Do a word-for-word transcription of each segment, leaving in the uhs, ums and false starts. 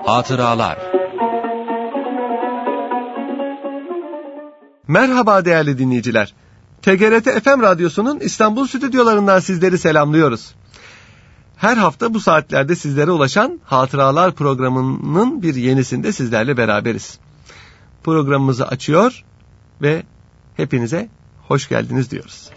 Hatıralar. Merhaba değerli dinleyiciler. T G R T F M Radyosu'nun İstanbul stüdyolarından sizleri selamlıyoruz. Her hafta bu saatlerde sizlere ulaşan Hatıralar programının bir yenisinde sizlerle beraberiz. Programımızı açıyor ve hepinize hoş geldiniz diyoruz.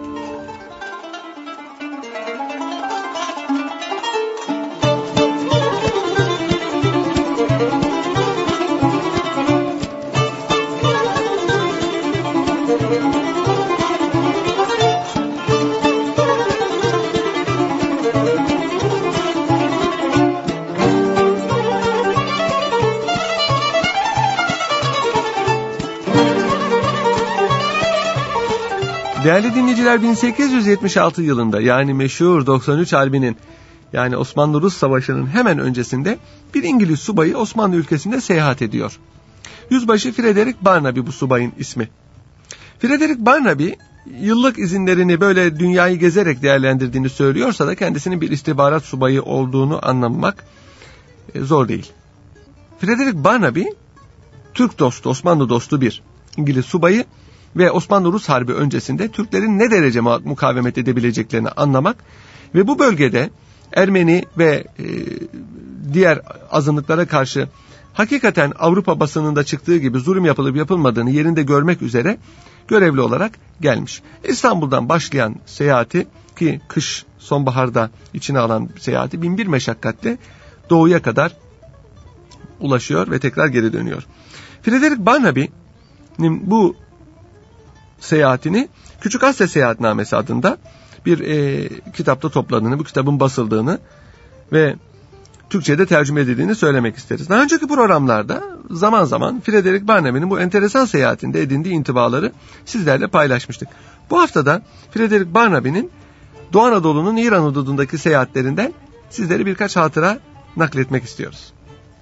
Değerli dinleyiciler, bin sekiz yüz yetmiş altı yılında yani meşhur doksan üç Harbi'nin yani Osmanlı-Rus Savaşı'nın hemen öncesinde bir İngiliz subayı Osmanlı ülkesinde seyahat ediyor. Yüzbaşı Frederick Barnaby bu subayın ismi. Frederick Barnaby yıllık izinlerini böyle dünyayı gezerek değerlendirdiğini söylüyorsa da kendisinin bir istihbarat subayı olduğunu anlamak zor değil. Frederick Barnaby Türk dostu, Osmanlı dostu bir İngiliz subayı ve Osmanlı-Rus Harbi öncesinde Türklerin ne derece mukavemet edebileceklerini anlamak ve bu bölgede Ermeni ve e, diğer azınlıklara karşı hakikaten Avrupa basınında çıktığı gibi zulüm yapılıp yapılmadığını yerinde görmek üzere görevli olarak gelmiş. İstanbul'dan başlayan seyahati, ki kış sonbaharda içine alan seyahati, bin bir meşakkatle doğuya kadar ulaşıyor ve tekrar geri dönüyor. Frederick Barnaby'nin bu seyahatini Küçük Asya Seyahatnamesi adında bir e, kitapta topladığını, bu kitabın basıldığını ve Türkçe'de tercüme edildiğini söylemek isteriz. Daha önceki programlarda zaman zaman Frederick Barnaby'nin bu enteresan seyahatinde edindiği intibaları sizlerle paylaşmıştık. Bu haftada Frederick Barnaby'nin Doğu Anadolu'nun İran hududundaki seyahatlerinden sizlere birkaç hatıra nakletmek istiyoruz.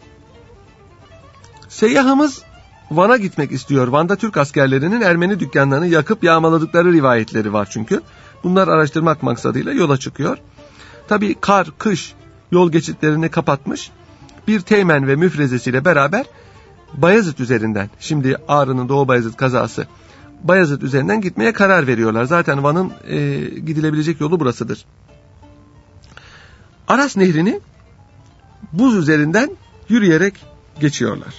Seyyahımız Van'a gitmek istiyor. Van'da Türk askerlerinin Ermeni dükkanlarını yakıp yağmaladıkları rivayetleri var çünkü. Bunlar araştırmak maksadıyla yola çıkıyor. Tabii kar, kış yol geçitlerini kapatmış. Bir teğmen ve müfrezesiyle beraber Bayezid üzerinden, şimdi Ağrı'nın Doğu Bayezid kazası, Bayezid üzerinden gitmeye karar veriyorlar. Zaten Van'ın e, gidilebilecek yolu burasıdır. Aras Nehri'ni buz üzerinden yürüyerek geçiyorlar.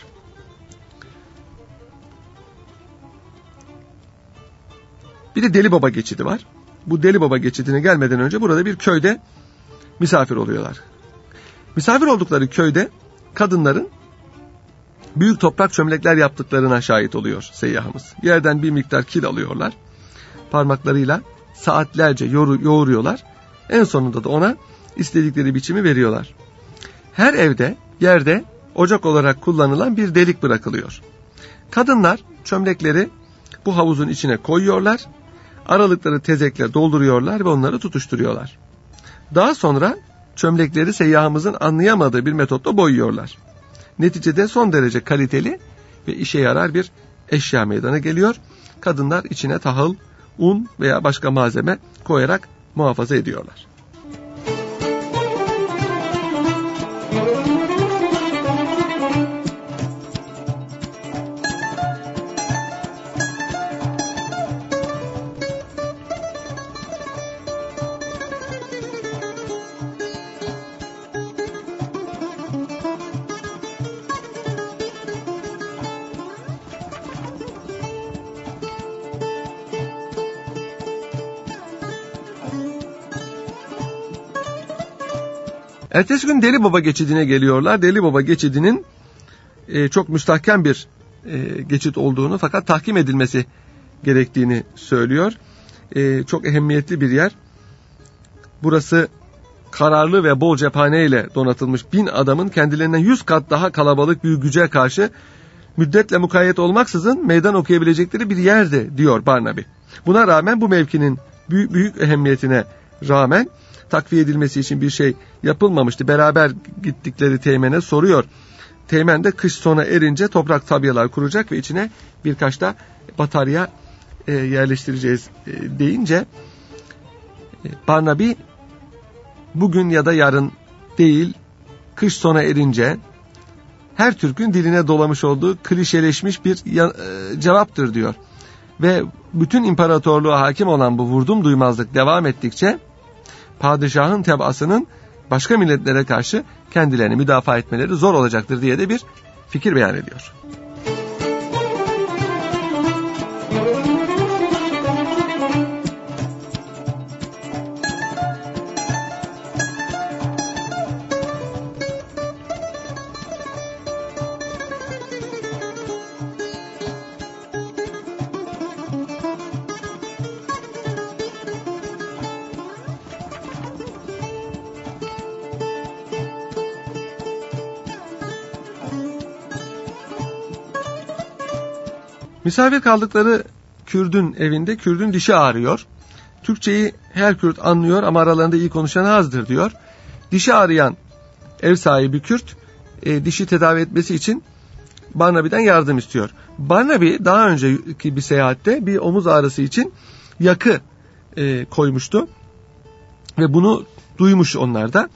Bir de Delibaba geçidi var. Bu Delibaba geçidine gelmeden önce burada bir köyde misafir oluyorlar. Misafir oldukları köyde kadınların büyük toprak çömlekler yaptıklarına şahit oluyor seyyahımız. Yerden bir miktar kil alıyorlar. Parmaklarıyla saatlerce yoğur, yoğuruyorlar. En sonunda da ona istedikleri biçimi veriyorlar. Her evde, yerde ocak olarak kullanılan bir delik bırakılıyor. Kadınlar çömlekleri bu havuzun içine koyuyorlar. Aralıkları tezekle dolduruyorlar ve onları tutuşturuyorlar. Daha sonra çömlekleri seyyahımızın anlayamadığı bir metotla boyuyorlar. Neticede son derece kaliteli ve işe yarar bir eşya meydana geliyor. Kadınlar içine tahıl, un veya başka malzeme koyarak muhafaza ediyorlar. Ertesi gün Delibaba geçidine geliyorlar. Delibaba geçidinin e, çok müstahkem bir e, geçit olduğunu fakat tahkim edilmesi gerektiğini söylüyor. E, çok ehemmiyetli bir yer. Burası kararlı ve bol cephaneyle donatılmış bin adamın kendilerinden yüz kat daha kalabalık bir güce karşı müddetle mukayyet olmaksızın meydan okuyabilecekleri bir yerde diyor Barnaby. Buna rağmen bu mevkinin büyük, büyük ehemmiyetine rağmen takviye edilmesi için bir şey yapılmamıştı. Beraber gittikleri teğmene soruyor. Teğmen de kış sona erince toprak tabyalar kuracak ve içine birkaç da batarya e, yerleştireceğiz e, deyince e, Barnaby bugün ya da yarın değil, kış sona erince her Türk'ün diline dolamış olduğu klişeleşmiş bir ya, e, cevaptır diyor. Ve bütün imparatorluğa hakim olan bu vurdum duymazlık devam ettikçe padişahın tebaasının başka milletlere karşı kendilerini müdafaa etmeleri zor olacaktır diye de bir fikir beyan ediyor. Misafir kaldıkları Kürdün evinde Kürdün dişi ağrıyor. Türkçeyi her Kürt anlıyor ama aralarında iyi konuşan azdır diyor. Dişi ağrıyan ev sahibi Kürt e, dişi tedavi etmesi için Barnaby'den yardım istiyor. Barnaby daha önceki bir seyahatte bir omuz ağrısı için yakı e, koymuştu. Ve bunu duymuş onlar da.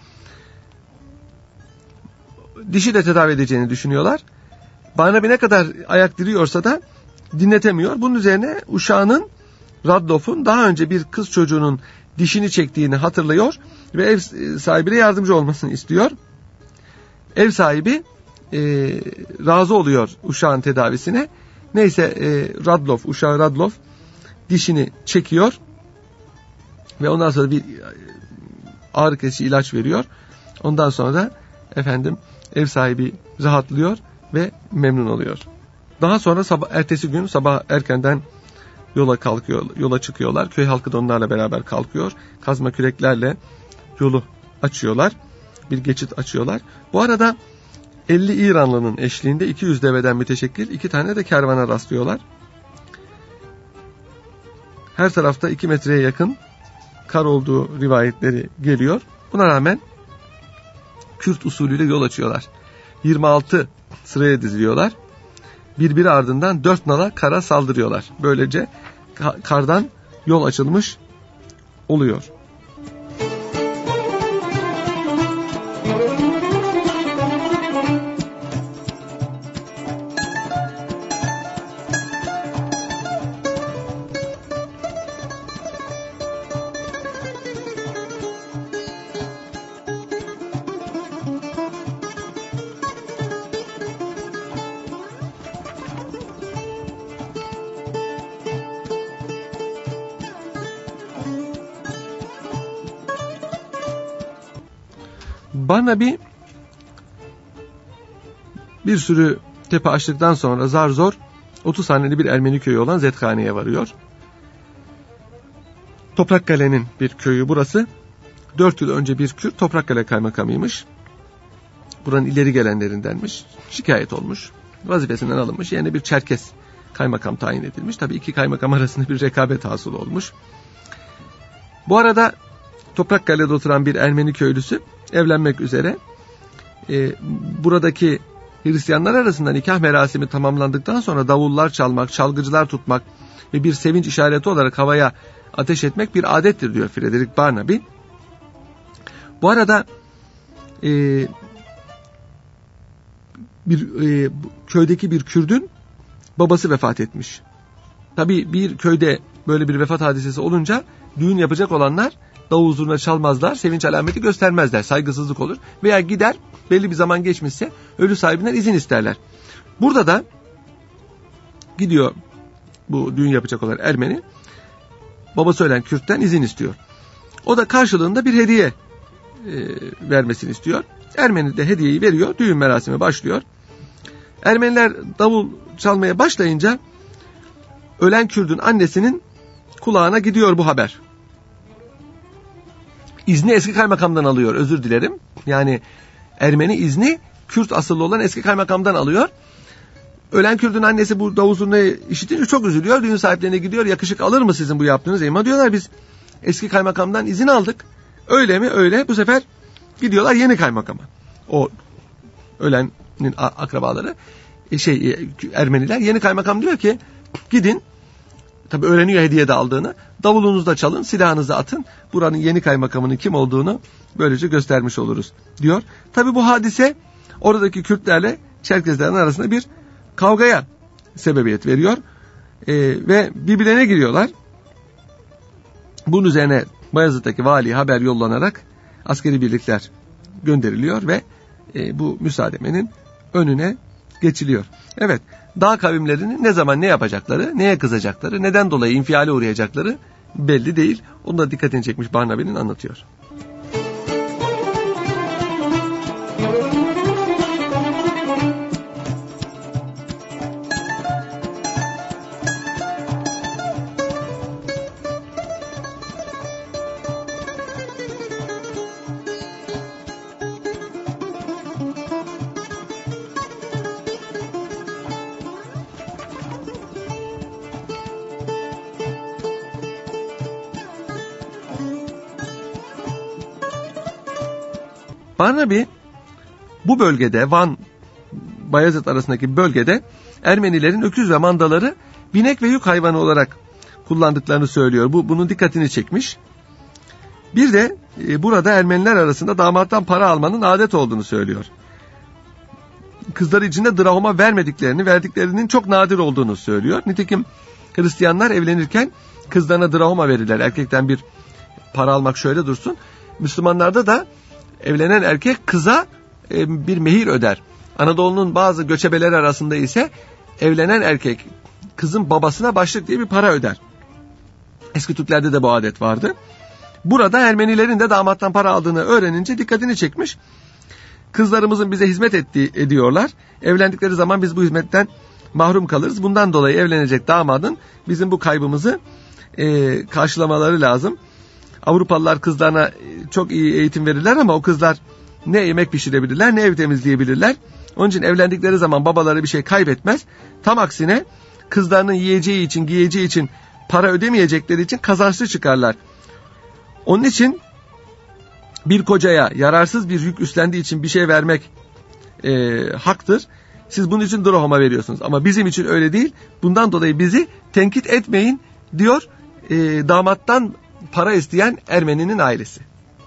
Dişi de tedavi edeceğini düşünüyorlar. Barnaby ne kadar ayak diriyorsa da dinletemiyor. Bunun üzerine uşağının Radloff'un daha önce bir kız çocuğunun dişini çektiğini hatırlıyor ve ev sahibine yardımcı olmasını istiyor. Ev sahibi e, razı oluyor uşağın tedavisine. Neyse e, Radloff, uşağı Radloff dişini çekiyor ve ondan sonra bir ağrı kesici ilaç veriyor. Ondan sonra da efendim ev sahibi rahatlıyor ve memnun oluyor. Daha sonra sabah, ertesi gün sabah erkenden yola kalkıyor, yola çıkıyorlar. Köy halkı da onlarla beraber kalkıyor. Kazma küreklerle yolu açıyorlar. Bir geçit açıyorlar. Bu arada elli İranlı'nın eşliğinde iki yüz deveden müteşekkil iki tane de kervana rastlıyorlar. Her tarafta iki metreye yakın kar olduğu rivayetleri geliyor. Buna rağmen Kürt usulüyle yol açıyorlar. yirmi altı sıraya diziliyorlar. Birbiri ardından dört nala kara saldırıyorlar. Böylece kardan yol açılmış oluyor. Barnaby bir sürü tepe açtıktan sonra zar zor otuz haneli bir Ermeni köyü olan Zethane'ye varıyor. Toprakkale'nin bir köyü burası. Dört yıl önce bir Kürt Toprakkale kaymakamıymış. Buranın ileri gelenlerindenmiş. Şikayet olmuş. Vazifesinden alınmış. Yerine bir Çerkes kaymakam tayin edilmiş. Tabii iki kaymakam arasında bir rekabet hasıl olmuş. Bu arada Toprakkale'de oturan bir Ermeni köylüsü evlenmek üzere. Ee, buradaki Hristiyanlar arasında nikah merasimi tamamlandıktan sonra davullar çalmak, çalgıcılar tutmak ve bir sevinç işareti olarak havaya ateş etmek bir adettir diyor Frederick Barnaby. Bu arada e, bir e, köydeki bir Kürdün babası vefat etmiş. Tabii bir köyde böyle bir vefat hadisesi olunca düğün yapacak olanlar davul zurna çalmazlar, sevinç alameti göstermezler, saygısızlık olur. Veya gider, belli bir zaman geçmişse ölü sahibinden izin isterler. Burada da gidiyor bu düğün yapacak olan Ermeni, babası ölen Kürt'ten izin istiyor. O da karşılığında bir hediye e, vermesini istiyor. Ermeni de hediyeyi veriyor, düğün merasimi başlıyor. Ermeniler davul çalmaya başlayınca ölen Kürt'ün annesinin kulağına gidiyor bu haber. İzni eski kaymakamdan alıyor, özür dilerim. Yani Ermeni izni Kürt asıllı olan eski kaymakamdan alıyor. Ölen Kürt'ün annesi bu davul zurnayı işitince çok üzülüyor. Düğün sahiplerine gidiyor, yakışık alır mı sizin bu yaptığınız? Ama diyorlar biz eski kaymakamdan izin aldık. Öyle mi? Öyle. Bu sefer gidiyorlar yeni kaymakama. O ölenin akrabaları şey Ermeniler, yeni kaymakam diyor ki gidin, tabii öğreniyor hediye de aldığını, davulunuzu da çalın, silahınızı atın, buranın yeni kaymakamının kim olduğunu böylece göstermiş oluruz diyor. Tabii bu hadise oradaki Kürtlerle Çerkezlerin arasında bir kavgaya sebebiyet veriyor. E, ve birbirlerine giriyorlar. Bunun üzerine Bayezid'deki valiye haber yollanarak askeri birlikler gönderiliyor ve e, bu müsaademenin önüne geçiliyor. Evet, dağ kavimlerinin ne zaman ne yapacakları, neye kızacakları, neden dolayı infiale uğrayacakları belli değil. Onu da dikkatini çekmiş Barnabi'nin anlatıyor. Barnabi bu bölgede, Van Bayezid arasındaki bölgede Ermenilerin öküz ve mandaları binek ve yük hayvanı olarak kullandıklarını söylüyor. Bu bunun dikkatini çekmiş. Bir de e, burada Ermeniler arasında damattan para almanın adet olduğunu söylüyor. Kızları için de drahoma vermediklerini, verdiklerinin çok nadir olduğunu söylüyor. Nitekim Hristiyanlar evlenirken kızlarına drahoma verirler. Erkekten bir para almak şöyle dursun. Müslümanlarda da evlenen erkek kıza e, bir mehir öder. Anadolu'nun bazı göçebeleri arasında ise evlenen erkek kızın babasına başlık diye bir para öder. Eski Türklerde de bu adet vardı. Burada Ermenilerin de damattan para aldığını öğrenince dikkatini çekmiş. Kızlarımızın bize hizmet ettiği, ediyorlar. Evlendikleri zaman biz bu hizmetten mahrum kalırız. Bundan dolayı evlenecek damadın bizim bu kaybımızı e, karşılamaları lazım. Avrupalılar kızlarına çok iyi eğitim verirler ama o kızlar ne yemek pişirebilirler ne ev temizleyebilirler. Onun için evlendikleri zaman babaları bir şey kaybetmez. Tam aksine kızlarının yiyeceği için, giyeceği için para ödemeyecekleri için kazançlı çıkarlar. Onun için bir kocaya yararsız bir yük üstlendiği için bir şey vermek e, haktır. Siz bunun için drahoma veriyorsunuz ama bizim için öyle değil. Bundan dolayı bizi tenkit etmeyin diyor e, damattan para isteyen Ermeninin ailesi.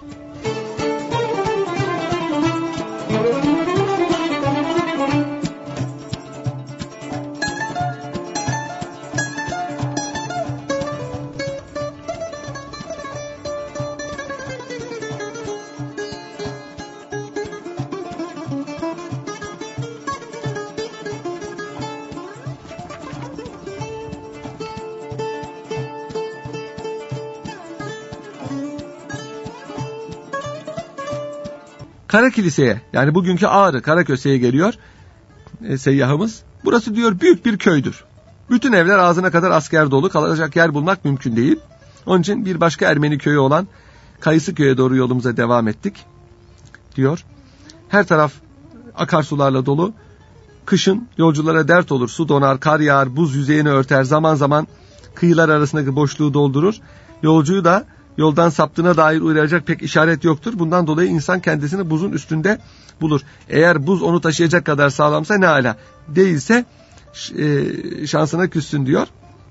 Kara Kilise'ye, yani bugünkü Ağrı Karaköse'ye geliyor e, seyyahımız. Burası diyor büyük bir köydür. Bütün evler ağzına kadar asker dolu, kalacak yer bulmak mümkün değil. Onun için bir başka Ermeni köyü olan Kayısıköy'e doğru yolumuza devam ettik diyor. Her taraf akarsularla dolu. Kışın yolculara dert olur. Su donar, kar yağar, buz yüzeyini örter. Zaman zaman kıyılar arasındaki boşluğu doldurur. Yolcuyu da yoldan saptığına dair uyaracak pek işaret yoktur. Bundan dolayı insan kendisini buzun üstünde bulur. Eğer buz onu taşıyacak kadar sağlamsa ne ala. Değilse e, şansına küssün diyor.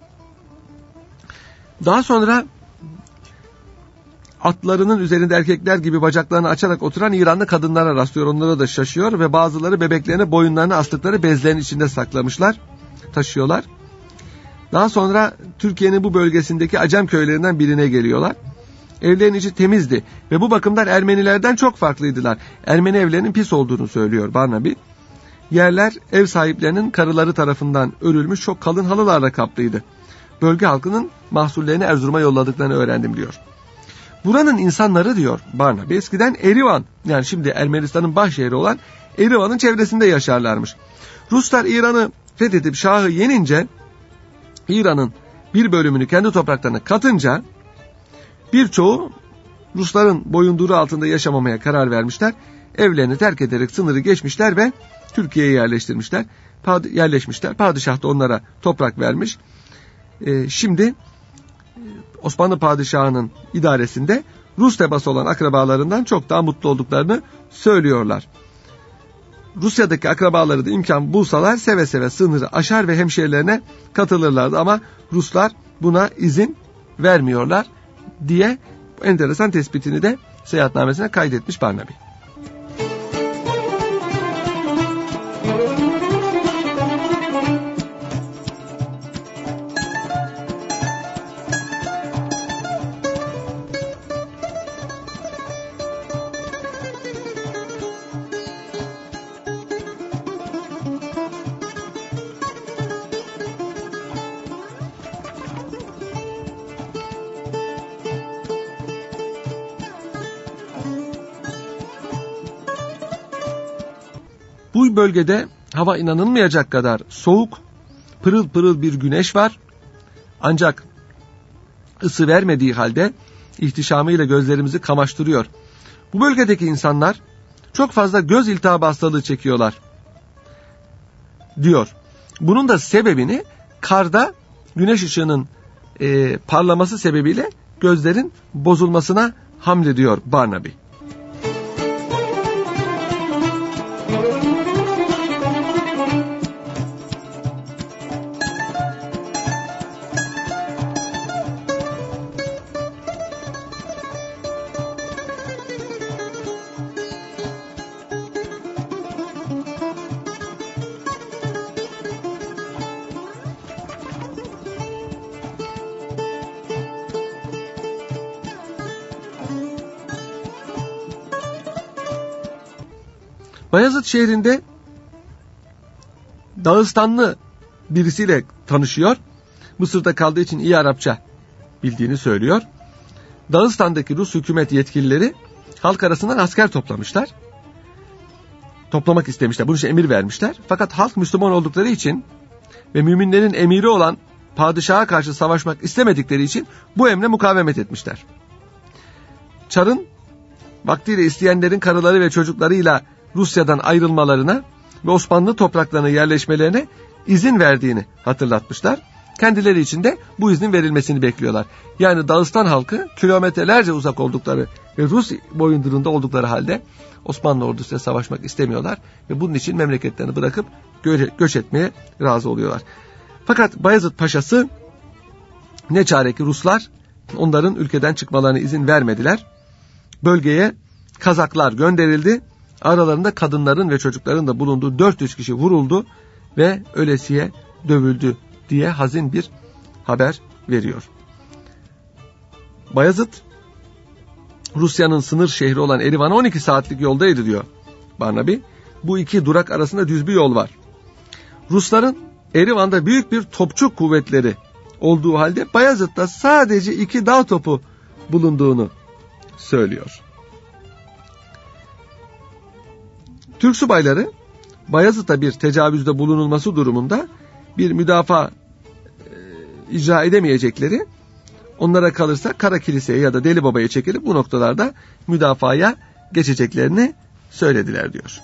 Daha sonra atlarının üzerinde erkekler gibi bacaklarını açarak oturan İranlı kadınlara rastlıyor. Onlara da şaşıyor ve bazıları bebeklerini boyunlarına astıkları bezlerin içinde saklamışlar, taşıyorlar. Daha sonra Türkiye'nin bu bölgesindeki Acem köylerinden birine geliyorlar. Evlerin içi temizdi ve bu bakımdan Ermenilerden çok farklıydılar. Ermeni evlerinin pis olduğunu söylüyor Barnabi. Yerler ev sahiplerinin karıları tarafından örülmüş çok kalın halılarla kaplıydı. Bölge halkının mahsullerini Erzurum'a yolladıklarını öğrendim diyor. Buranın insanları diyor Barnabi eskiden Erivan, yani şimdi Ermenistan'ın başşehri olan Erivan'ın çevresinde yaşarlarmış. Ruslar İran'ı fethedip Şah'ı yenince İran'ın bir bölümünü kendi topraklarına katınca birçoğu Rusların boyunduruğu altında yaşamamaya karar vermişler. Evlerini terk ederek sınırı geçmişler ve Türkiye'ye yerleştirmişler. Pad- yerleşmişler. Padişah da onlara toprak vermiş. Ee, şimdi Osmanlı padişahının idaresinde Rus tebası olan akrabalarından çok daha mutlu olduklarını söylüyorlar. Rusya'daki akrabaları da imkan bulsalar seve seve sınırı aşar ve hemşehrilerine katılırlardı ama Ruslar buna izin vermiyorlar diye enteresan tespitini de seyahatnamesine kaydetmiş Barnabi. Bu bölgede hava inanılmayacak kadar soğuk, pırıl pırıl bir güneş var. Ancak ısı vermediği halde ihtişamıyla gözlerimizi kamaştırıyor. Bu bölgedeki insanlar çok fazla göz iltihabı hastalığı çekiyorlar diyor. Bunun da sebebini karda güneş ışığının e, parlaması sebebiyle gözlerin bozulmasına hamlediyor Barnaby. Bayezid şehrinde Dağıstanlı birisiyle tanışıyor. Mısır'da kaldığı için iyi Arapça bildiğini söylüyor. Dağıstan'daki Rus hükümet yetkilileri halk arasından asker toplamışlar. Toplamak istemişler. Bunun için emir vermişler. Fakat halk Müslüman oldukları için ve müminlerin emiri olan padişaha karşı savaşmak istemedikleri için bu emre mukavemet etmişler. Çar'ın vaktiyle isteyenlerin karıları ve çocuklarıyla Rusya'dan ayrılmalarına ve Osmanlı topraklarına yerleşmelerine izin verdiğini hatırlatmışlar. Kendileri için de bu iznin verilmesini bekliyorlar. Yani Dağıstan halkı kilometrelerce uzak oldukları ve Rus boyundurunda oldukları halde Osmanlı ordusuyla savaşmak istemiyorlar ve bunun için memleketlerini bırakıp gö- göç etmeye razı oluyorlar. Fakat Bayezid Paşası ne çare ki Ruslar onların ülkeden çıkmalarına izin vermediler. Bölgeye Kazaklar gönderildi. Aralarında kadınların ve çocukların da bulunduğu dört yüz kişi vuruldu ve ölesiye dövüldü diye hazin bir haber veriyor. Bayezid Rusya'nın sınır şehri olan Erivan'a on iki saatlik yoldaydı diyor Barnaby. Bu iki durak arasında düz bir yol var. Rusların Erivan'da büyük bir topçu kuvvetleri olduğu halde Bayezid'de sadece iki dağ topu bulunduğunu söylüyor. Türk subayları Bayezid'e bir tecavüzde bulunulması durumunda bir müdafaa e, icra edemeyecekleri, onlara kalırsa Kara Kilise'ye ya da Deli Baba'ya çekilip bu noktalarda müdafaya geçeceklerini söylediler diyor.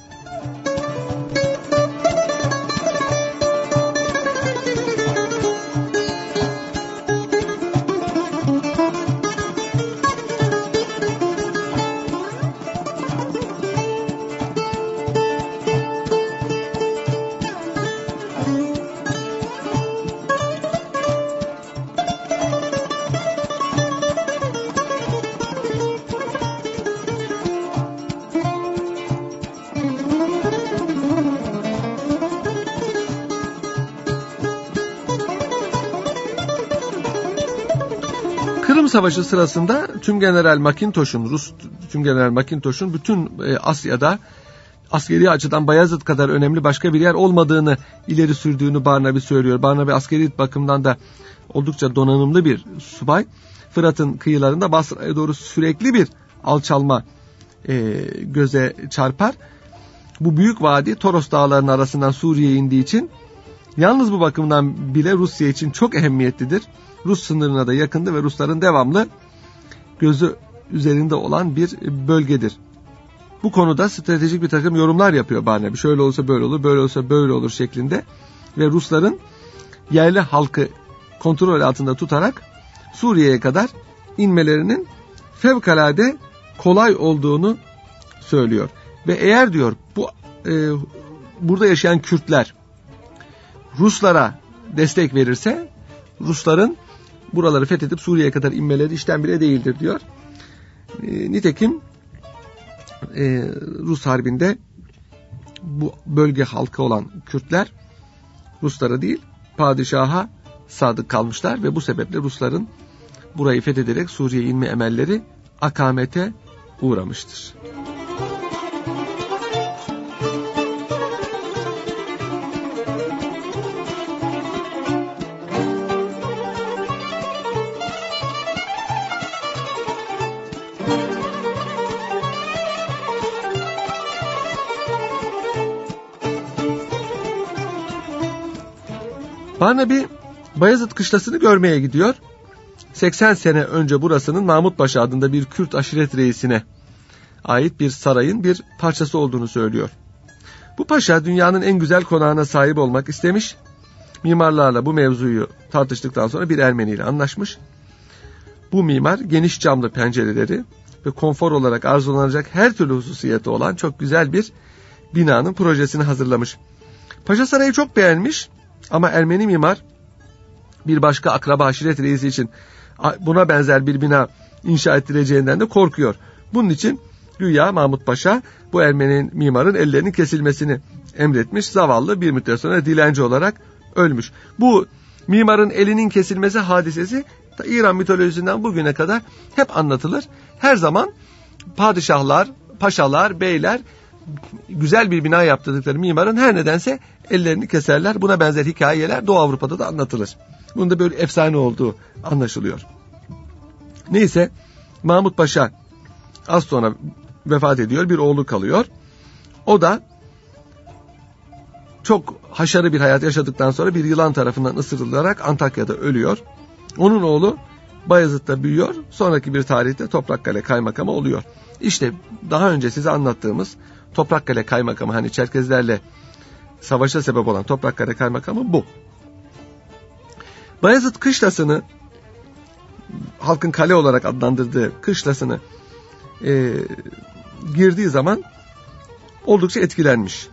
Kırım Savaşı sırasında Tümgeneral Macintosh'un, Rus Tümgeneral Macintosh'un bütün e, Asya'da askeri açıdan Bayezid kadar önemli başka bir yer olmadığını ileri sürdüğünü Barnaby söylüyor. Barnaby askeri bakımdan da oldukça donanımlı bir subay. Fırat'ın kıyılarında Basra'ya doğru sürekli bir alçalma e, göze çarpar. Bu büyük vadi Toros dağlarının arasından Suriye'ye indiği için yalnız bu bakımdan bile Rusya için çok ehemmiyetlidir. Rus sınırına da yakındı ve Rusların devamlı gözü üzerinde olan bir bölgedir. Bu konuda stratejik bir takım yorumlar yapıyor Barnaby. Şöyle olsa böyle olur, böyle olsa böyle olur şeklinde. Ve Rusların yerli halkı kontrol altında tutarak Suriye'ye kadar inmelerinin fevkalade kolay olduğunu söylüyor. Ve eğer diyor bu e, burada yaşayan Kürtler Ruslara destek verirse Rusların buraları fethedip Suriye'ye kadar inmeleri işten bile değildir diyor. E, nitekim e, Rus Harbi'nde bu bölge halkı olan Kürtler Ruslara değil padişaha sadık kalmışlar ve bu sebeple Rusların burayı fethederek Suriye'ye inme emelleri akamete uğramıştır. Barnaby Bayezid Kışlası'nı görmeye gidiyor. seksen sene önce burasının Mahmut Paşa adında bir Kürt aşiret reisine ait bir sarayın bir parçası olduğunu söylüyor. Bu paşa dünyanın en güzel konağına sahip olmak istemiş. Mimarlarla bu mevzuyu tartıştıktan sonra bir Ermeni ile anlaşmış. Bu mimar geniş camlı pencereleri ve konfor olarak arzulanacak her türlü hususiyeti olan çok güzel bir binanın projesini hazırlamış. Paşa sarayı çok beğenmiş ama Ermeni mimar bir başka akraba aşiret reisi için buna benzer bir bina inşa ettireceğinden de korkuyor. Bunun için güya Mahmut Paşa bu Ermeni mimarın ellerinin kesilmesini emretmiş. Zavallı bir müddet sonra dilenci olarak ölmüş. Bu mimarın elinin kesilmesi hadisesi İran mitolojisinden bugüne kadar hep anlatılır. Her zaman padişahlar, paşalar, beyler güzel bir bina yaptırdıkları mimarın her nedense ellerini keserler. Buna benzer hikayeler Doğu Avrupa'da da anlatılır. Bunun da böyle efsane olduğu anlaşılıyor. Neyse Mahmut Paşa az sonra vefat ediyor. Bir oğlu kalıyor. O da çok haşarı bir hayat yaşadıktan sonra bir yılan tarafından ısırılarak Antakya'da ölüyor. Onun oğlu Bayezid'de büyüyor. Sonraki bir tarihte Toprakkale Kaymakamı oluyor. İşte daha önce size anlattığımız Toprakkale Kaymakamı, hani Çerkezlerle savaşa sebep olan Toprakkale Kaymakamı bu. Bayezid Kışlası'nı, halkın kale olarak adlandırdığı kışlasını e, girdiği zaman oldukça etkilenmiş.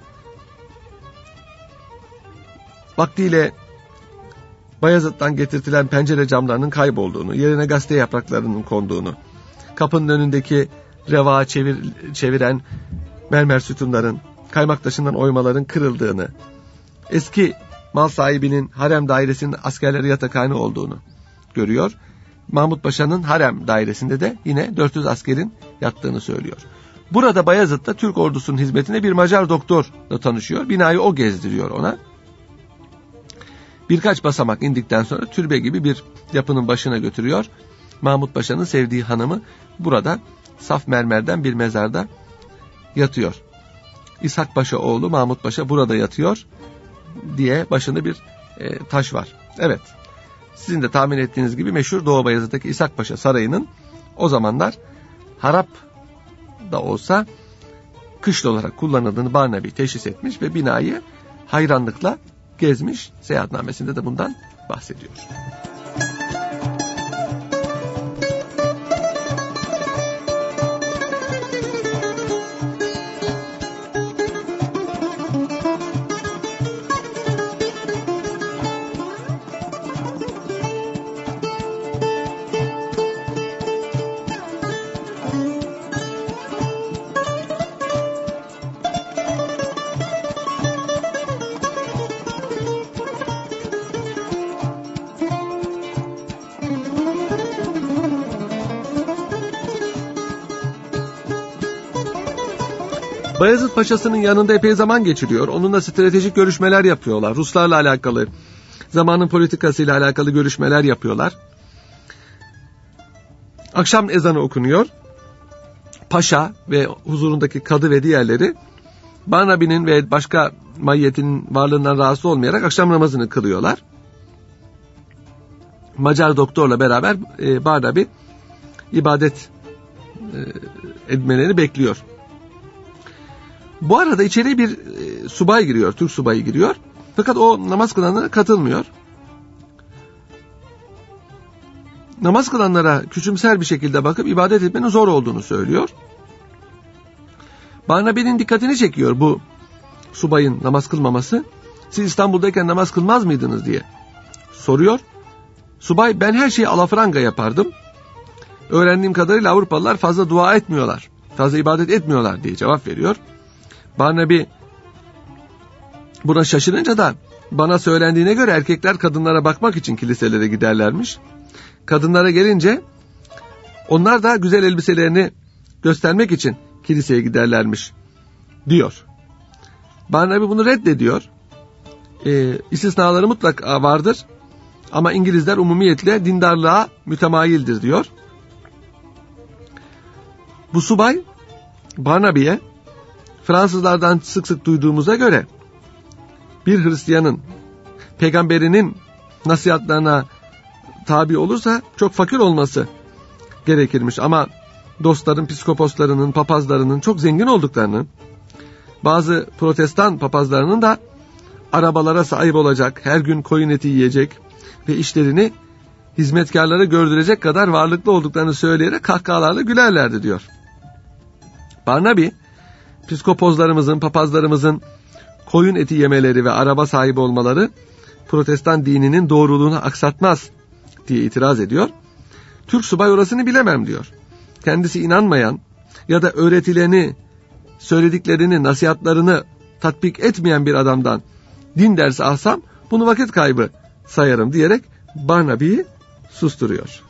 Vaktiyle Bayezid'den getirtilen pencere camlarının kaybolduğunu, yerine gazete yapraklarının konduğunu, kapının önündeki revağı çevir, çeviren mermer sütunların, kaymak taşından oymaların kırıldığını, eski mal sahibinin harem dairesinin askerleri yatakhane olduğunu görüyor. Mahmut Paşa'nın harem dairesinde de yine dört yüz askerin yattığını söylüyor. Burada Bayezid'de Türk ordusunun hizmetine bir Macar doktorla tanışıyor. Binayı o gezdiriyor ona. Birkaç basamak indikten sonra türbe gibi bir yapının başına götürüyor. Mahmut Paşa'nın sevdiği hanımı burada saf mermerden bir mezarda yatıyor. İshak Paşa oğlu Mahmut Paşa burada yatıyor diye başında bir e, taş var. Evet, sizin de tahmin ettiğiniz gibi meşhur Doğu Bayezid'deki İshak Paşa Sarayı'nın o zamanlar harap da olsa kışla olarak kullanıldığını Barnaby teşhis etmiş ve binayı hayranlıkla gezmiş. Seyahatnamesinde de bundan bahsediyor. Bayezid Paşa'sının yanında epey zaman geçiriyor. Onunla stratejik görüşmeler yapıyorlar. Ruslarla alakalı, zamanın politikasıyla alakalı görüşmeler yapıyorlar. Akşam ezanı okunuyor. Paşa ve huzurundaki kadı ve diğerleri Barnaby'nin ve başka mahiyetinin varlığından rahatsız olmayarak akşam namazını kılıyorlar. Macar doktorla beraber e, Barnaby ibadet e, etmelerini bekliyor. Bu arada içeriye bir e, subay giriyor, Türk subayı giriyor. Fakat o namaz kılanlara katılmıyor. Namaz kılanlara küçümser bir şekilde bakıp ibadet etmenin zor olduğunu söylüyor. Barnaby'nin dikkatini çekiyor bu subayın namaz kılmaması. Siz İstanbul'dayken namaz kılmaz mıydınız diye soruyor. Subay, ben her şeyi alafranga yapardım. Öğrendiğim kadarıyla Avrupalılar fazla dua etmiyorlar, fazla ibadet etmiyorlar diye cevap veriyor. Barnaby buna şaşırınca da bana söylendiğine göre erkekler kadınlara bakmak için kiliselere giderlermiş. Kadınlara gelince onlar da güzel elbiselerini göstermek için kiliseye giderlermiş diyor. Barnaby bunu reddediyor. Ee, istisnaları mutlaka vardır ama İngilizler umumiyetle dindarlığa mütemayildir diyor. Bu subay Barnaby'ye Fransızlardan sık sık duyduğumuza göre bir Hristiyanın peygamberinin nasihatlerine tabi olursa çok fakir olması gerekirmiş. Ama dostların, psikoposlarının, papazlarının çok zengin olduklarını, bazı protestan papazlarının da arabalara sahip olacak, her gün koyun eti yiyecek ve işlerini hizmetkarlara gördürecek kadar varlıklı olduklarını söyleyerek kahkahalarla gülerlerdi diyor. Barnaby, psikopozlarımızın, papazlarımızın koyun eti yemeleri ve araba sahibi olmaları protestan dininin doğruluğunu aksatmaz diye itiraz ediyor. Türk subay orasını bilemem diyor. Kendisi inanmayan ya da öğretilerini, söylediklerini, nasihatlarını tatbik etmeyen bir adamdan din dersi alsam bunu vakit kaybı sayarım diyerek Barnaby'yi susturuyor.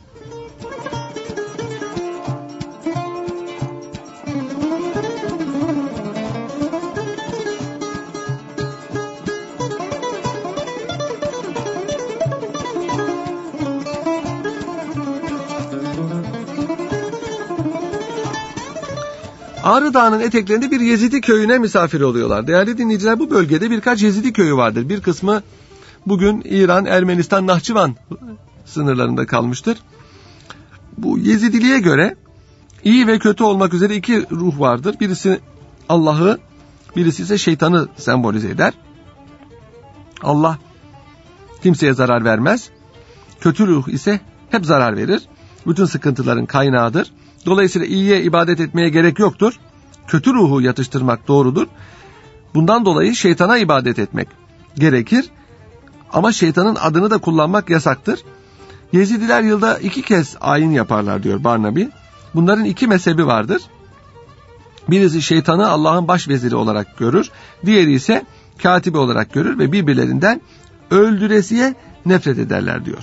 Ağrı Dağı'nın eteklerinde bir Yezidi köyüne misafir oluyorlar. Değerli dinleyiciler, bu bölgede birkaç Yezidi köyü vardır. Bir kısmı bugün İran, Ermenistan, Nahçıvan sınırlarında kalmıştır. Bu Yezidiliğe göre iyi ve kötü olmak üzere iki ruh vardır. Birisi Allah'ı, birisi ise şeytanı sembolize eder. Allah kimseye zarar vermez. Kötü ruh ise hep zarar verir. Bütün sıkıntıların kaynağıdır. Dolayısıyla iyiye ibadet etmeye gerek yoktur. Kötü ruhu yatıştırmak doğrudur. Bundan dolayı şeytana ibadet etmek gerekir. Ama şeytanın adını da kullanmak yasaktır. Yezidiler yılda iki kez ayin yaparlar diyor Barnaby. Bunların iki mezhebi vardır. Birisi şeytanı Allah'ın başveziri olarak görür. Diğeri ise katibi olarak görür ve birbirlerinden öldüresiye nefret ederler diyor.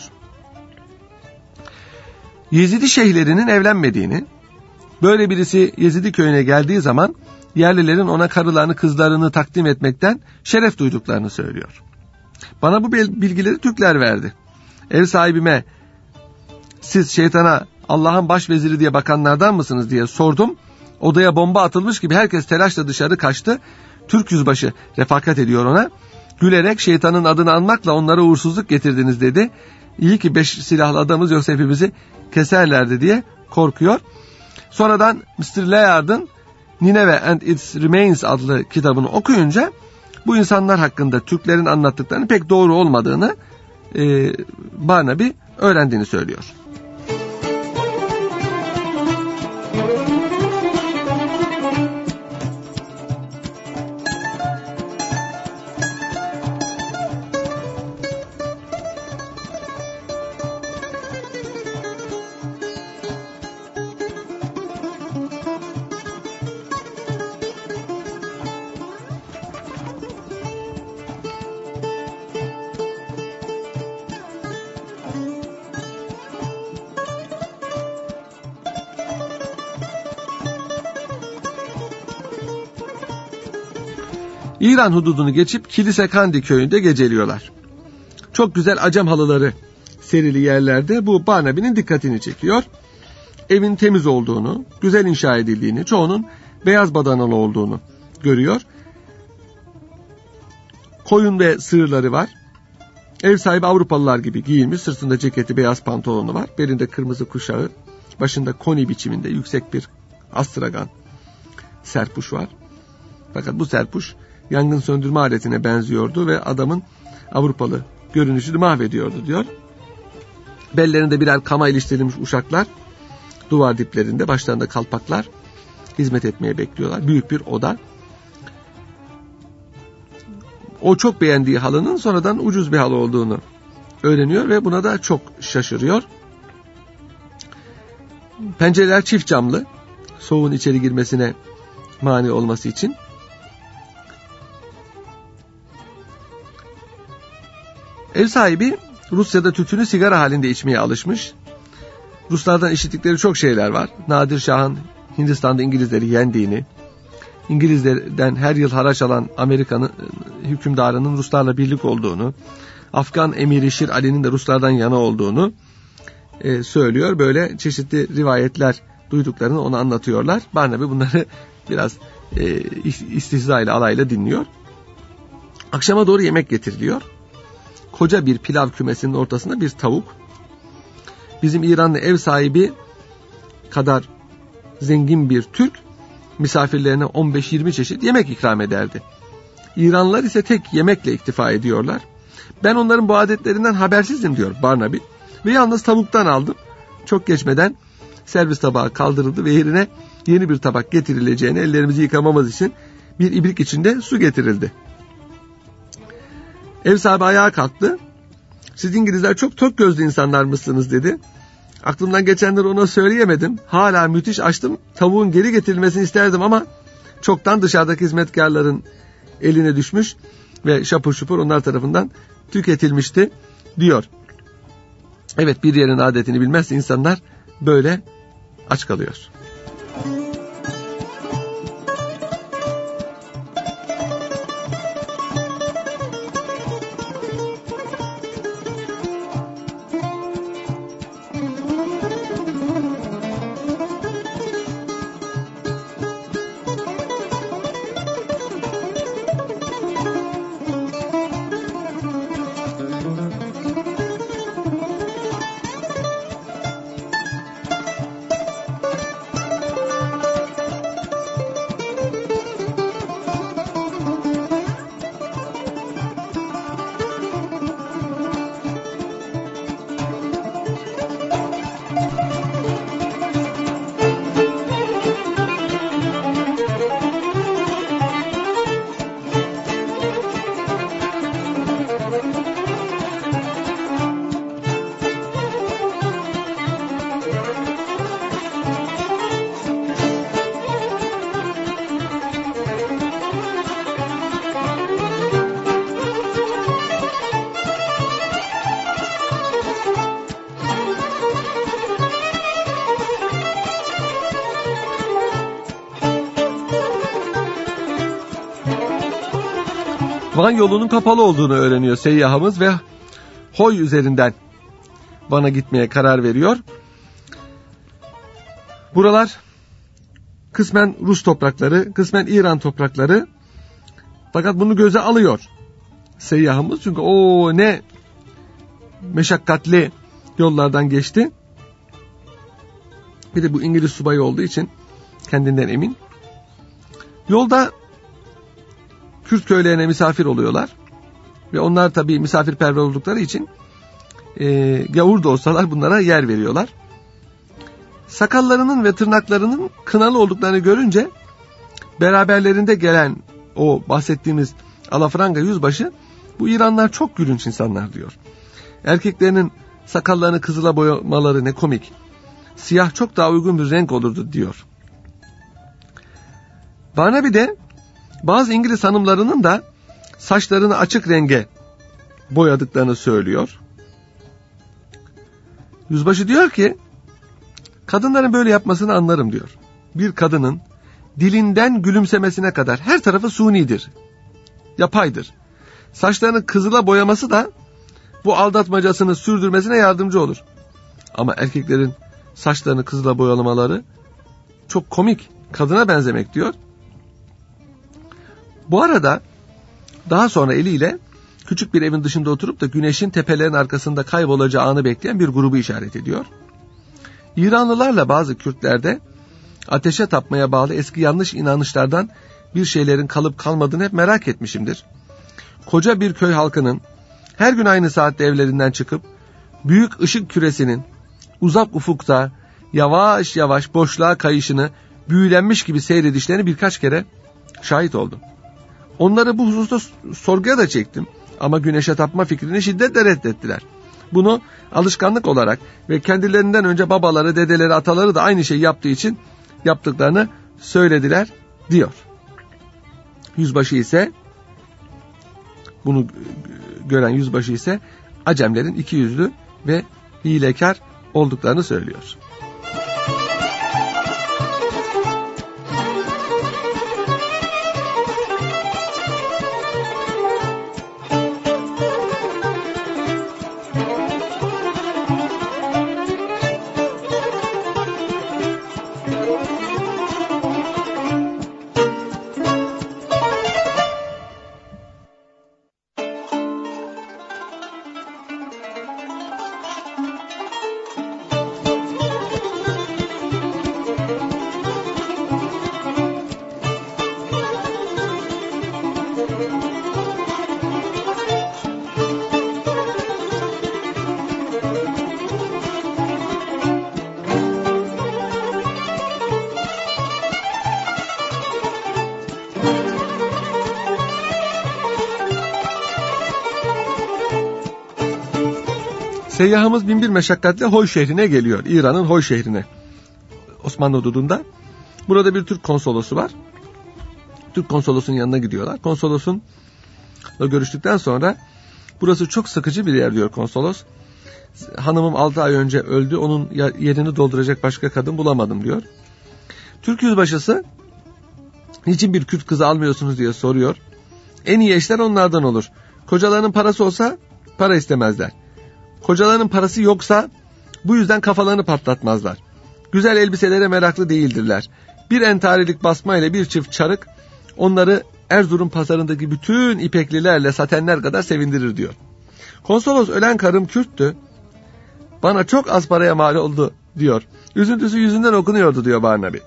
Yezidi şeyhlerinin evlenmediğini, böyle birisi Yezidi köyüne geldiği zaman yerlilerin ona karılarını, kızlarını takdim etmekten şeref duyduklarını söylüyor. Bana bu bilgileri Türkler verdi. Ev sahibime siz şeytana Allah'ın başveziri diye bakanlardan mısınız diye sordum. Odaya bomba atılmış gibi herkes telaşla dışarı kaçtı. Türk yüzbaşı refakat ediyor ona. Gülerek şeytanın adını anmakla onlara uğursuzluk getirdiniz dedi. İyi ki beş silahlı adamız yoksa hepimizi keserlerdi diye korkuyor. Sonradan mister Layard'ın Nineveh and Its Remains adlı kitabını okuyunca bu insanlar hakkında Türklerin anlattıklarının pek doğru olmadığını e, Barnaby öğrendiğini söylüyor. İran hududunu geçip Kilisekandi köyünde geceliyorlar. Çok güzel acem halıları serili yerlerde bu Barnaby'nin dikkatini çekiyor. Evin temiz olduğunu, güzel inşa edildiğini, çoğunun beyaz badanalı olduğunu görüyor. Koyun ve sığırları var. Ev sahibi Avrupalılar gibi giyinmiş, sırtında ceketi, beyaz pantolonu var. Belinde kırmızı kuşağı, başında koni biçiminde yüksek bir astragan serpuş var. Fakat bu serpuş yangın söndürme aletine benziyordu ve adamın Avrupalı görünüşünü mahvediyordu diyor. Bellerinde birer kama iliştirilmiş uşaklar, duvar diplerinde başlarında kalpaklar hizmet etmeye bekliyorlar. Büyük bir oda. O çok beğendiği halının sonradan ucuz bir halı olduğunu öğreniyor ve buna da çok şaşırıyor. Pencereler çift camlı, soğuğun içeri girmesine mani olması için. Ev sahibi Rusya'da tütünü sigara halinde içmeye alışmış. Ruslardan işittikleri çok şeyler var. Nadir Şah'ın Hindistan'da İngilizleri yendiğini, İngilizlerden her yıl haraç alan Amerika'nın hükümdarının Ruslarla birlik olduğunu, Afgan emiri Şir Ali'nin de Ruslardan yana olduğunu e, söylüyor. Böyle çeşitli rivayetler duyduklarını ona anlatıyorlar. Barnaby bunları biraz e, istihza ile, alayla dinliyor. Akşama doğru yemek getiriliyor. koca bir pilav kümesinin ortasında bir tavuk. Bizim İranlı ev sahibi kadar zengin bir Türk misafirlerine on beş yirmi çeşit yemek ikram ederdi. İranlılar ise tek yemekle iktifa ediyorlar. Ben onların bu adetlerinden habersizdim diyor Barnaby ve yalnız tavuktan aldım. Çok geçmeden servis tabağı kaldırıldı ve yerine yeni bir tabak getirileceğine ellerimizi yıkamamız için bir ibrik içinde su getirildi. Ev sahibi ayağa kalktı. Siz İngilizler çok tok gözlü insanlar mısınız dedi. Aklımdan geçenleri ona söyleyemedim. Hala müthiş açtım. Tavuğun geri getirilmesini isterdim ama çoktan dışarıdaki hizmetkarların eline düşmüş ve şapur şupur onlar tarafından tüketilmişti diyor. Evet, bir yerin adetini bilmezse insanlar böyle aç kalıyor. Van yolunun kapalı olduğunu öğreniyor seyyahımız ve Hoy üzerinden Van'a gitmeye karar veriyor. Buralar kısmen Rus toprakları, kısmen İran toprakları. Fakat bunu göze alıyor seyyahımız. Çünkü o ne meşakkatli yollardan geçti. Bir de bu İngiliz subayı olduğu için kendinden emin. Yolda Kürt köylerine misafir oluyorlar. Ve onlar tabii misafirperver oldukları için e, gavur da olsalar bunlara yer veriyorlar. Sakallarının ve tırnaklarının kınalı olduklarını görünce beraberlerinde gelen o bahsettiğimiz alafranga yüzbaşı, bu İranlılar çok gülünç insanlar diyor. Erkeklerinin sakallarını kızıla boyamaları ne komik. Siyah çok daha uygun bir renk olurdu diyor. Barnaby de bazı İngiliz hanımlarının da saçlarını açık renge boyadıklarını söylüyor. Yüzbaşı diyor ki, kadınların böyle yapmasını anlarım diyor. Bir kadının dilinden gülümsemesine kadar her tarafı sunidir, yapaydır. Saçlarını kızıla boyaması da bu aldatmacasını sürdürmesine yardımcı olur. Ama erkeklerin saçlarını kızıla boyalamaları çok komik, kadına benzemek diyor. Bu arada daha sonra eliyle küçük bir evin dışında oturup da güneşin tepelerin arkasında kaybolacağı anı bekleyen bir grubu işaret ediyor. İranlılarla bazı Kürtlerde ateşe tapmaya bağlı eski yanlış inanışlardan bir şeylerin kalıp kalmadığını hep merak etmişimdir. Koca bir köy halkının her gün aynı saatte evlerinden çıkıp büyük ışık küresinin uzak ufukta yavaş yavaş boşluğa kayışını büyülenmiş gibi seyredişlerini birkaç kere şahit oldum. Onları bu hususta sorguya da çektim ama güneşe tapma fikrini şiddetle reddettiler. Bunu alışkanlık olarak ve kendilerinden önce babaları, dedeleri, ataları da aynı şeyi yaptığı için yaptıklarını söylediler diyor. Yüzbaşı ise, bunu gören yüzbaşı ise Acemlerin ikiyüzlü ve hilekar olduklarını söylüyor. Seyyahımız binbir meşakkatle Hoy şehrine geliyor. İran'ın Hoy şehrine. Osmanlı hududunda. Burada bir Türk konsolosu var. Türk konsolosunun yanına gidiyorlar. Konsolosunla görüştükten sonra burası çok sıkıcı bir yer diyor konsolos. Hanımım altı ay önce öldü. Onun yerini dolduracak başka kadın bulamadım diyor. Türk yüzbaşısı niçin bir Kürt kızı almıyorsunuz diye soruyor. En iyi eşler onlardan olur. Kocalarının parası olsa para istemezler. Kocalarının parası yoksa bu yüzden kafalarını patlatmazlar. Güzel elbiselere meraklı değildirler. Bir entarilik basma ile bir çift çarık onları Erzurum pazarındaki bütün ipeklilerle satenler kadar sevindirir diyor. Konsolos ölen karım Kürttü. Bana çok az paraya mal oldu diyor. Üzüntüsü yüzünden okunuyordu diyor Barnaby.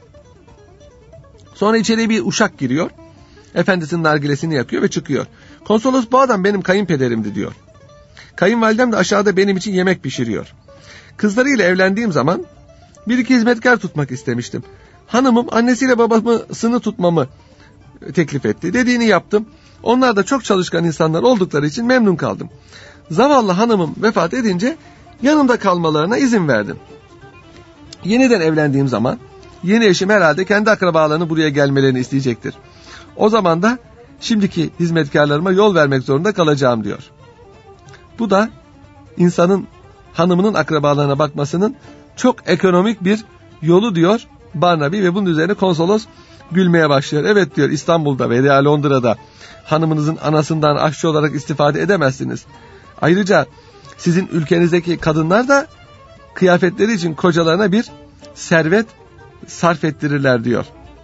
Sonra içeriye bir uşak giriyor. Efendisinin nargilesini yakıyor ve çıkıyor. Konsolos bu adam benim kayınpederimdi diyor. Kayınvalidem de aşağıda benim için yemek pişiriyor. Kızlarıyla evlendiğim zaman bir iki hizmetkar tutmak istemiştim. Hanımım annesiyle babamı tutmamı teklif etti. Dediğini yaptım. Onlar da çok çalışkan insanlar oldukları için memnun kaldım. Zavallı hanımım vefat edince yanımda kalmalarına izin verdim. Yeniden evlendiğim zaman yeni eşim herhalde kendi akrabalarını buraya gelmelerini isteyecektir. O zaman da şimdiki hizmetkarlarıma yol vermek zorunda kalacağım diyor. Bu da insanın hanımının akrabalarına bakmasının çok ekonomik bir yolu diyor Barnaby ve bunun üzerine konsolos gülmeye başlıyor. Evet diyor, İstanbul'da veya Londra'da hanımınızın anasından aşçı olarak istifade edemezsiniz. Ayrıca sizin ülkenizdeki kadınlar da kıyafetleri için kocalarına bir servet sarf ettirirler diyor.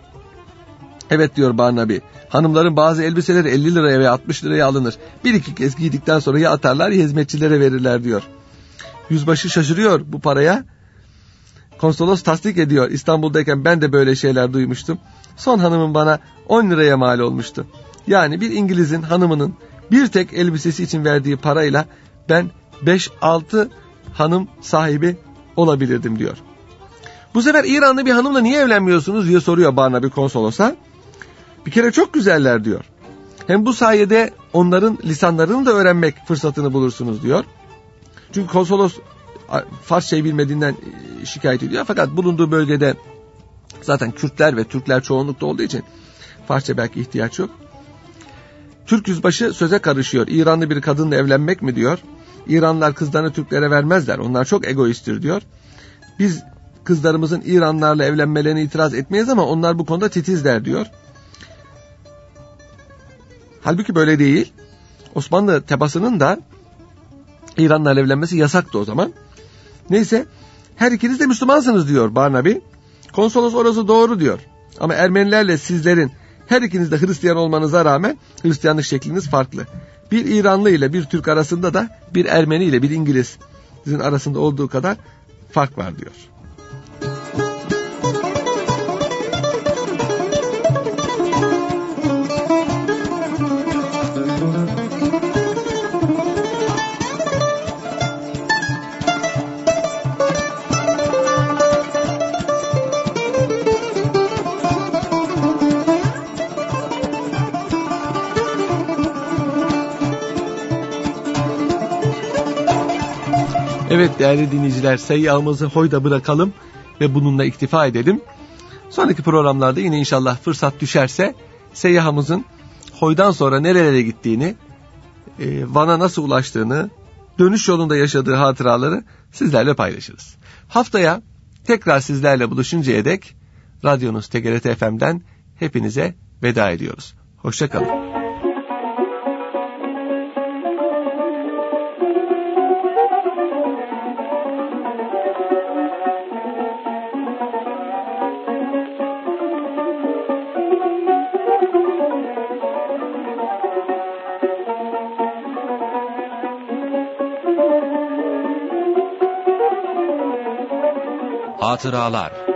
Evet diyor Barnaby. Hanımların bazı elbiseleri elli liraya veya altmış liraya alınır. Bir iki kez giydikten sonra ya atarlar ya hizmetçilere verirler diyor. Yüzbaşı şaşırıyor bu paraya. Konsolos tasdik ediyor. İstanbul'dayken ben de böyle şeyler duymuştum. Son hanımım bana on liraya mal olmuştu. Yani bir İngiliz'in hanımının bir tek elbisesi için verdiği parayla ben beş altı hanım sahibi olabilirdim diyor. Bu sefer İranlı bir hanımla niye evlenmiyorsunuz diye soruyor Barnaby konsolosa. Bir kere çok güzeller diyor. Hem bu sayede onların lisanlarını da öğrenmek fırsatını bulursunuz diyor. Çünkü konsolos Farsçayı bilmediğinden şikayet ediyor. Fakat bulunduğu bölgede zaten Kürtler ve Türkler çoğunlukta olduğu için Farsça belki ihtiyaç yok. Türk yüzbaşı söze karışıyor. İranlı bir kadınla evlenmek mi diyor. İranlılar kızlarını Türklere vermezler. Onlar çok egoisttir diyor. Biz kızlarımızın İranlılarla evlenmelerine itiraz etmeyiz ama onlar bu konuda titizler diyor. Halbuki böyle değil. Osmanlı tebaasının da İranlılarla evlenmesi yasaktı o zaman. Neyse, her ikiniz de Müslümansınız diyor Barnaby. Konsolos orası doğru diyor. Ama Ermenilerle sizlerin her ikiniz de Hristiyan olmanıza rağmen Hristiyanlık şekliniz farklı. Bir İranlı ile bir Türk arasında da bir Ermeni ile bir İngiliz'in arasında olduğu kadar fark var diyor. Evet değerli dinleyiciler, seyyahımızı hoyda bırakalım ve bununla iktifa edelim. Sonraki programlarda yine inşallah fırsat düşerse seyyahımızın hoydan sonra nerelere gittiğini, Van'a nasıl ulaştığını, dönüş yolunda yaşadığı hatıraları sizlerle paylaşırız. Haftaya tekrar sizlerle buluşuncaya dek radyonuz T G R T F M'den hepinize veda ediyoruz. Hoşça kalın. Hatıralar